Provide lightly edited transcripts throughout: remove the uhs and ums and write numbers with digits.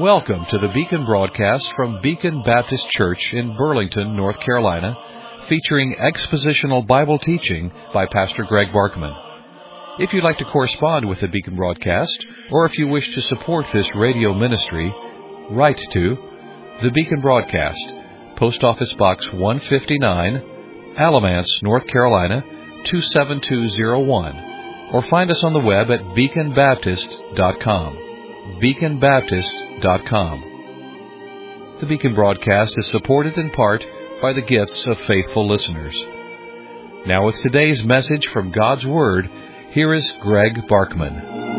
Welcome to the Beacon broadcast from Beacon Baptist Church in Burlington, North Carolina, featuring expositional Bible teaching by Pastor Greg Barkman. If you'd like to correspond with the Beacon broadcast, or if you wish to support this radio ministry, write to the Beacon broadcast, Post Office Box 159, Alamance, North Carolina 27201, or find us on the web at beaconbaptist.com. beaconbaptist.com. The Beacon broadcast is supported in part by the gifts of faithful listeners. Now with today's message from God's Word, here is Greg Barkman.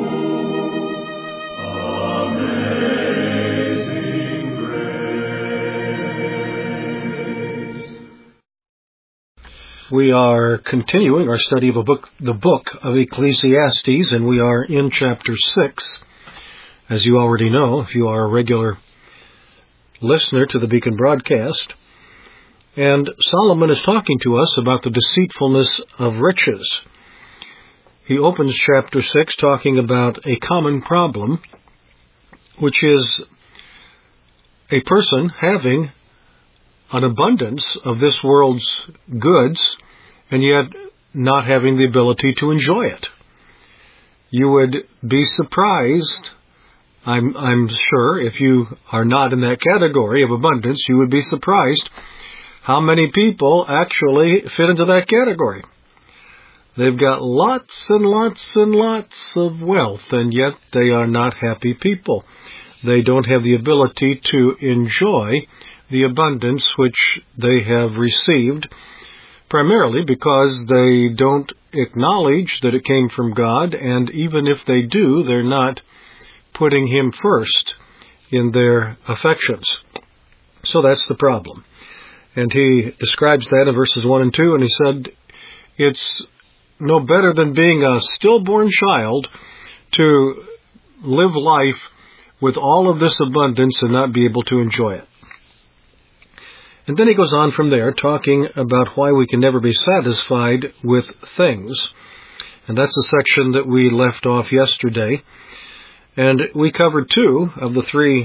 Amazing Grace. We are continuing our study of the book of Ecclesiastes, and we are in chapter 6. As you already know, if you are a regular listener to the Beacon broadcast. And Solomon is talking to us about the deceitfulness of riches. He opens chapter 6 talking about a common problem, which is a person having an abundance of this world's goods and yet not having the ability to enjoy it. You would be surprised, I'm sure, if you are not in that category of abundance, you would be surprised how many people actually fit into that category. They've got lots and lots and lots of wealth, and yet they are not happy people. They don't have the ability to enjoy the abundance which they have received, primarily because they don't acknowledge that it came from God, and even if they do, they're not putting Him first in their affections. So that's the problem. And he describes that in verses 1 and 2, and he said, it's no better than being a stillborn child to live life with all of this abundance and not be able to enjoy it. And then he goes on from there, talking about why we can never be satisfied with things. And that's the section that we left off yesterday. And we covered two of the three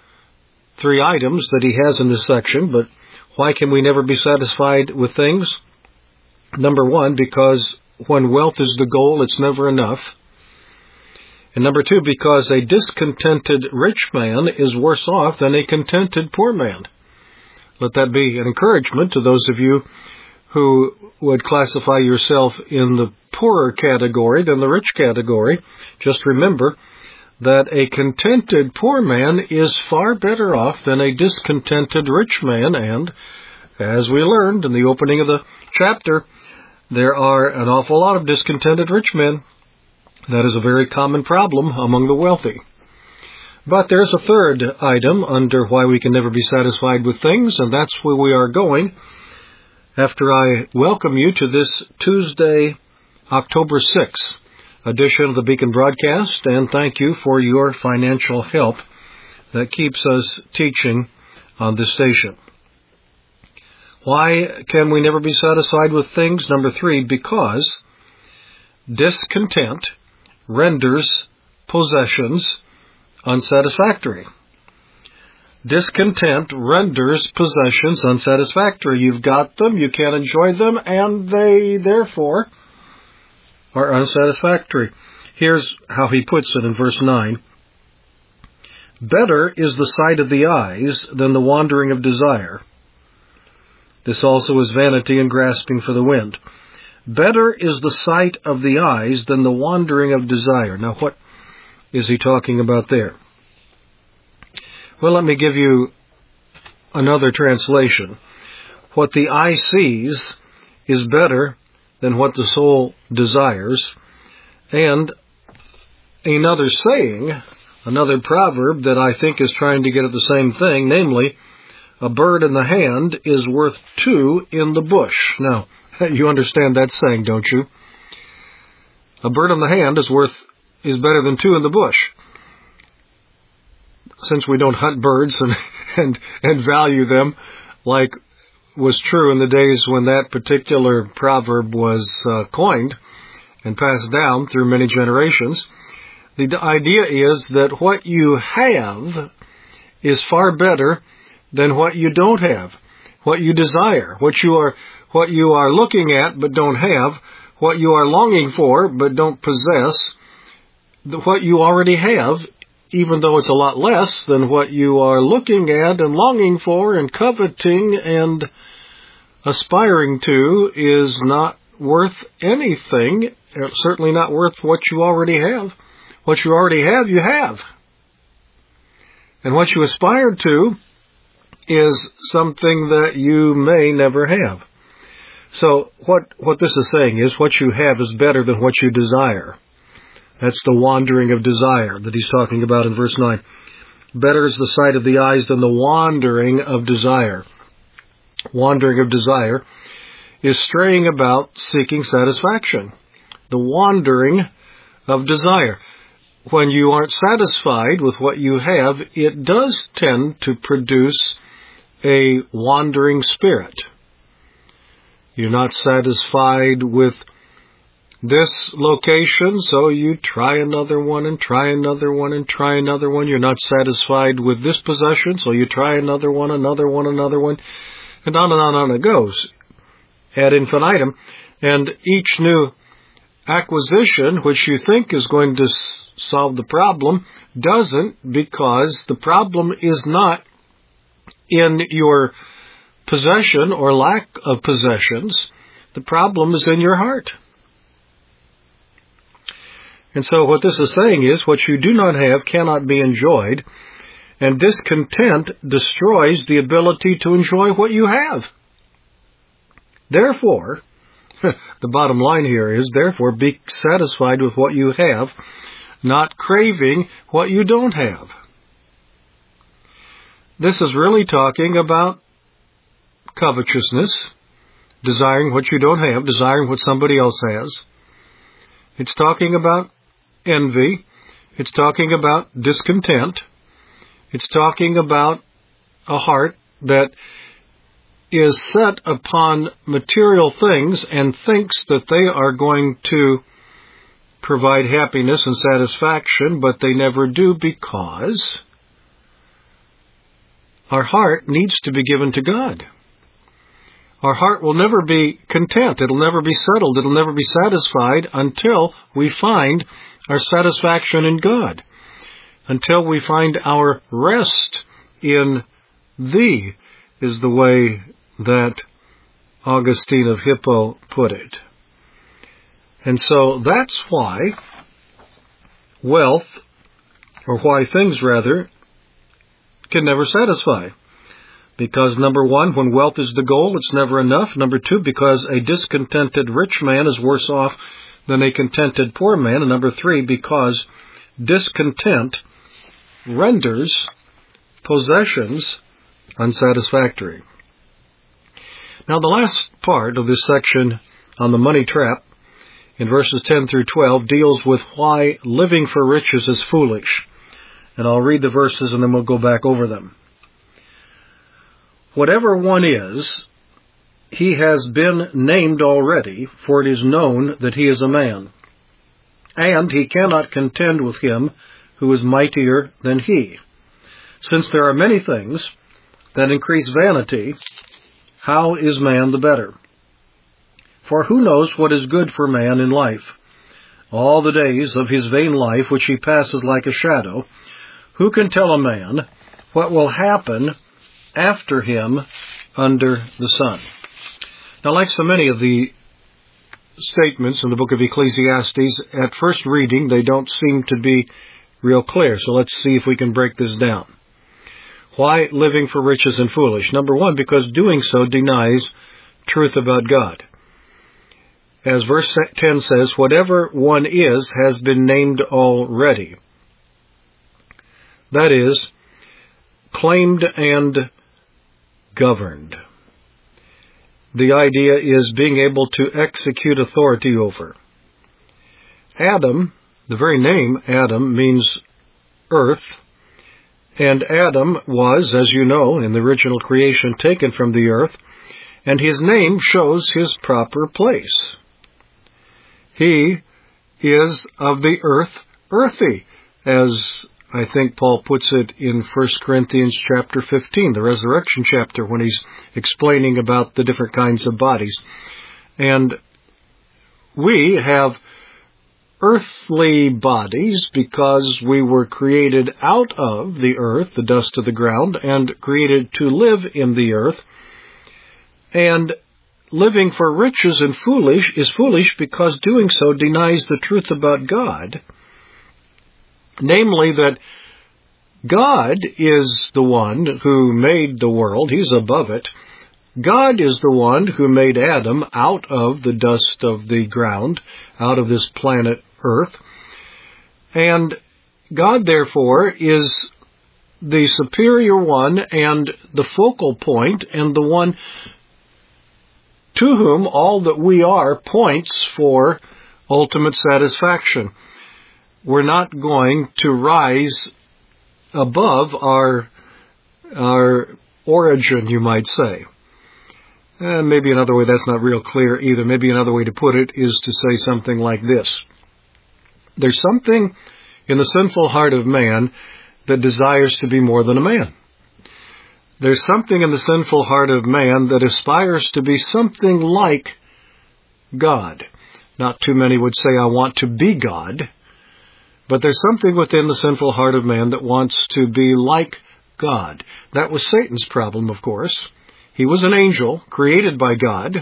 items that he has in this section, but why can we never be satisfied with things? Number one, because when wealth is the goal, it's never enough. And number two, because a discontented rich man is worse off than a contented poor man. Let that be an encouragement to those of you who would classify yourself in the poorer category than the rich category. Just remember that a contented poor man is far better off than a discontented rich man, and as we learned in the opening of the chapter, there are an awful lot of discontented rich men. That is a very common problem among the wealthy. But there's a third item under why we can never be satisfied with things, and that's where we are going after I welcome you to this Tuesday, October 6th, edition of the Beacon broadcast, and thank you for your financial help that keeps us teaching on this station. Why can we never be satisfied with things? Number 3, because discontent renders possessions unsatisfactory. Discontent renders possessions unsatisfactory. You've got them, you can't enjoy them, and they, therefore, are unsatisfactory. Here's how he puts it in verse 9. Better is the sight of the eyes than the wandering of desire. This also is vanity and grasping for the wind. Better is the sight of the eyes than the wandering of desire. Now, what is he talking about there? Well, let me give you another translation. What the eye sees is better than what the soul desires. And another saying, another proverb that I think is trying to get at the same thing, namely, a bird in the hand is worth 2 in the bush. Now, you understand that saying, don't you? A bird in the hand is better than 2 in the bush. Since we don't hunt birds and value them like was true in the days when that particular proverb was coined and passed down through many generations, the idea is that what you have is far better than what you don't have, what you desire, what you are looking at but don't have, what you are longing for but don't possess. What you already have, even though it's a lot less than what you are looking at and longing for and coveting and aspiring to, is not worth anything, certainly not worth what you already have. What you already have, you have. And what you aspire to is something that you may never have. So what this is saying is what you have is better than what you desire. That's the wandering of desire that he's talking about in verse 9. Better is the sight of the eyes than the wandering of desire. Wandering of desire is straying about seeking satisfaction. The wandering of desire. When you aren't satisfied with what you have, it does tend to produce a wandering spirit. You're not satisfied with this location, so you try another one and try another one and try another one. You're not satisfied with this possession, so you try another one, and on and on it goes, ad infinitum. And each new acquisition, which you think is going to solve the problem, doesn't, because the problem is not in your possession or lack of possessions. The problem is in your heart. And so what this is saying is what you do not have cannot be enjoyed, and discontent destroys the ability to enjoy what you have. Therefore, the bottom line here is, therefore, be satisfied with what you have, not craving what you don't have. This is really talking about covetousness, desiring what you don't have, desiring what somebody else has. It's talking about envy. It's talking about discontent. It's talking about a heart that is set upon material things and thinks that they are going to provide happiness and satisfaction, but they never do, because our heart needs to be given to God. Our heart will never be content. It'll never be settled. It'll never be satisfied until we find our satisfaction in God, until we find our rest in Thee, is the way that Augustine of Hippo put it. And so that's why wealth, or why things rather, can never satisfy. Because number one, when wealth is the goal, it's never enough. Number two, because a discontented rich man is worse off than a contented poor man. And number three, because discontent renders possessions unsatisfactory. Now, the last part of this section on the money trap, in verses 10 through 12, deals with why living for riches is foolish. And I'll read the verses and then we'll go back over them. Whatever one is, he has been named already, for it is known that he is a man. And he cannot contend with him who is mightier than he. Since there are many things that increase vanity, how is man the better? For who knows what is good for man in life? All the days of his vain life which he passes like a shadow, who can tell a man what will happen after him under the sun? Now, like so many of the statements in the book of Ecclesiastes, at first reading, they don't seem to be real clear. So let's see if we can break this down. Why living for riches is foolish? Number one, because doing so denies truth about God. As verse 10 says, whatever one is has been named already. That is, claimed and governed. The idea is being able to execute authority over. Adam, the very name Adam, means earth, and Adam was, as you know, in the original creation, taken from the earth, and his name shows his proper place. He is of the earth, earthy, as I think Paul puts it in 1 Corinthians chapter 15, the resurrection chapter, when he's explaining about the different kinds of bodies. And we have earthly bodies because we were created out of the earth, the dust of the ground, and created to live in the earth. And living for riches is foolish because doing so denies the truth about God. Namely, that God is the one who made the world. He's above it. God is the one who made Adam out of the dust of the ground, out of this planet Earth. And God, therefore, is the superior one and the focal point and the one to whom all that we are points for ultimate satisfaction. We're not going to rise above our origin, you might say. Maybe another way that's not real clear either. Maybe another way to put it is to say something like this. There's something in the sinful heart of man that desires to be more than a man. There's something in the sinful heart of man that aspires to be something like God. Not too many would say, I want to be God. But there's something within the sinful heart of man that wants to be like God. That was Satan's problem, of course. He was an angel created by God,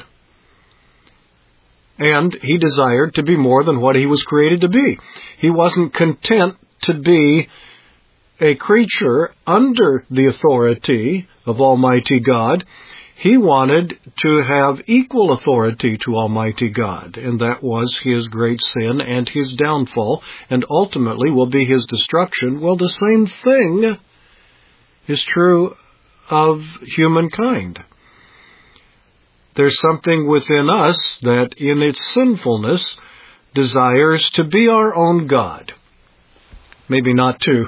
and he desired to be more than what he was created to be. He wasn't content to be a creature under the authority of Almighty God. He wanted to have equal authority to Almighty God, and that was his great sin and his downfall, and ultimately will be his destruction. Well, the same thing is true of humankind. There's something within us that in its sinfulness desires to be our own God. Maybe not to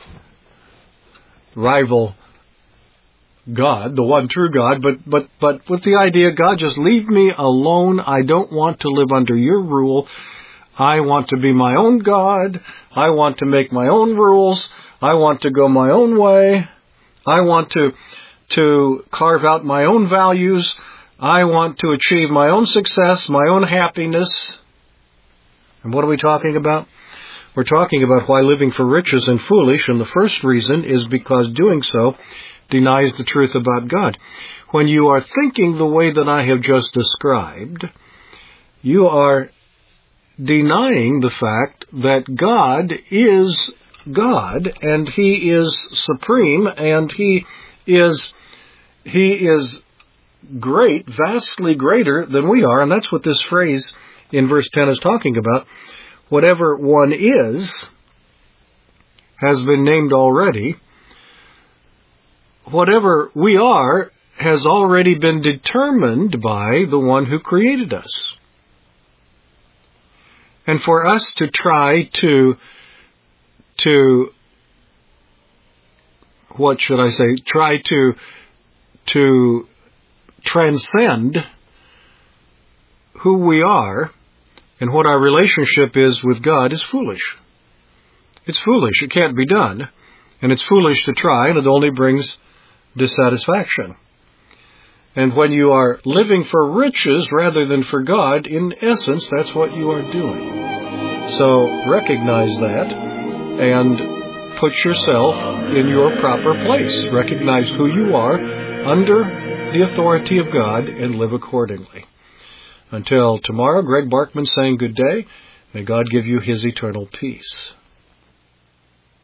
rival God, the one true God, but with the idea, God, just leave me alone. I don't want to live under your rule. I want to be my own God. I want to make my own rules. I want to go my own way. I want to carve out my own values. I want to achieve my own success, my own happiness. And what are we talking about? We're talking about why living for riches is foolish, and the first reason is because doing so denies the truth about God. When you are thinking the way that I have just described, you are denying the fact that God is God, and He is supreme, and He is great, vastly greater than we are, and that's what this phrase in verse 10 is talking about. Whatever one is has been named already. Whatever we are has already been determined by the one who created us. And for us to try to what should I say, try to transcend who we are and what our relationship is with God is foolish. It's foolish. It can't be done. And it's foolish to try, and it only brings dissatisfaction. And when you are living for riches rather than for God, in essence, that's what you are doing. So recognize that and put yourself in your proper place. Recognize who you are under the authority of God and live accordingly. Until tomorrow, Greg Barkman saying good day. May God give you His eternal peace.